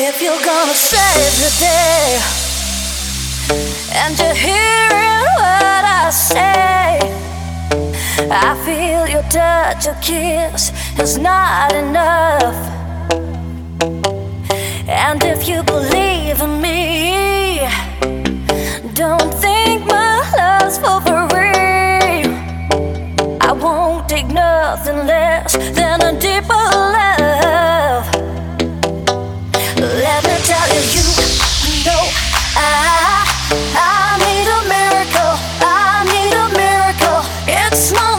If you're gonna save the day and you're hearing what I say, I feel your touch, your kiss is not enough. And if you believe in me, don't think my love's for free. I won't take nothing less than a deeper love. Let me tell you, you know I need a miracle. I need a miracle. It's my